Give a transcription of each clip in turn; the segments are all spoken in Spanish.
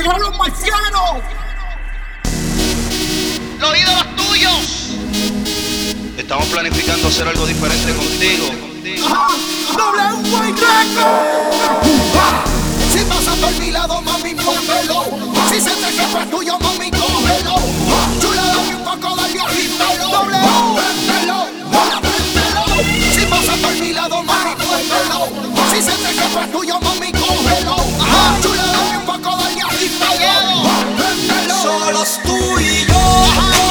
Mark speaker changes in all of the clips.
Speaker 1: llegaron los marcianos.
Speaker 2: Los ídolos tuyos. Estamos planificando hacer algo diferente contigo.
Speaker 1: W Si pasas por mi lado, mami, muévelo. Si se te escapa tuyo, mami, cógelo. Chula, dame un poco de agítalo. Préndelo. Si pasas por mi lado, mami, muévelo. Si se te escapa tuyo, mami, cógelo. Chula, dame un poco de agítalo. Préndelo.
Speaker 3: Solos tú y yo.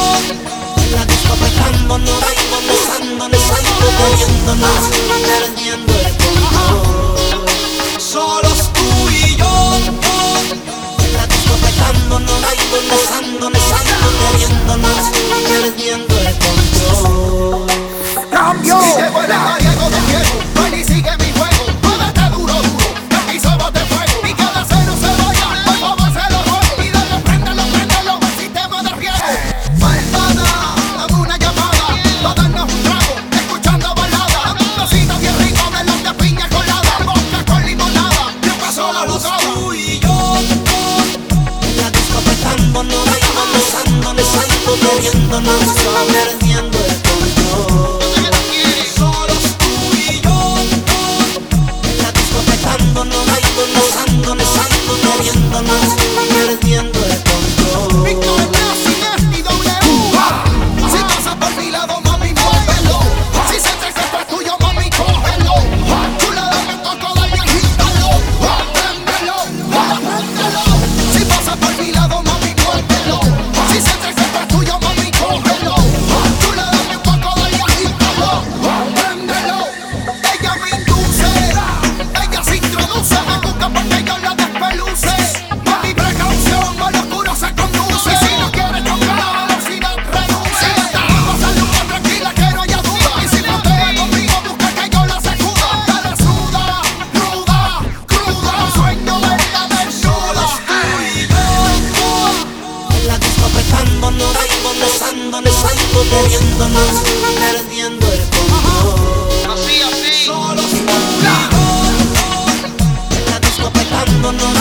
Speaker 3: La disco petándonos, besándonos, cayéndonos, perdiendo el control. Solos tú y yo. La disco petándonos, besándonos, cayéndonos, perdiendo el control.
Speaker 1: ¡Cambio! Si te vuelves mariego de viejo, ven y sigue mi juego. Muévete duro, que aquí somos de fuego. Y que la cero se vaya, por favor se lo ruego. Y dale, préndelo, el sistema de riego. Malvada, dame una llamada, pa' darnos un trago, escuchando balada. Un besito bien rico de los de piña colada. Vodka con limonada, ¿qué pasó la luzada?
Speaker 3: Tú y yo. La disco petándonos, besándonos, perdiéndonos, perdiendo el control. Solos tú y yo. La disco petándonos, besándonos, perdiéndonos, perdiendo el control.
Speaker 1: Víctor Nazi, y W. Si pasas por mi lado, mami, muévelo. Si se te escapa tuyo, mami, cógelo. Chula, dame un poco de agítalo. Préndelo. Si pasas por mi lado, mami, muévelo. Si se te escapa tuyo, mami, cógelo. Chula, dame un poco de agítalo. Préndelo. Ella me induce, ella se introduce. Me busca porque yo la despeluce. Mami, precaución, por lo oscuro se conduce. Y si no quieres tocar, la velocidad reduce. Pásale un tranquila que no haya duda. Y si frontea conmigo, busca que yo la sacuda. Dale suda, ruda, cruda. Sueño de la desnuda.
Speaker 3: La disco petándonos, besándonos, perdiéndonos, perdiendo el control.
Speaker 2: Así.
Speaker 3: Solos tú y yo. La disco petándonos,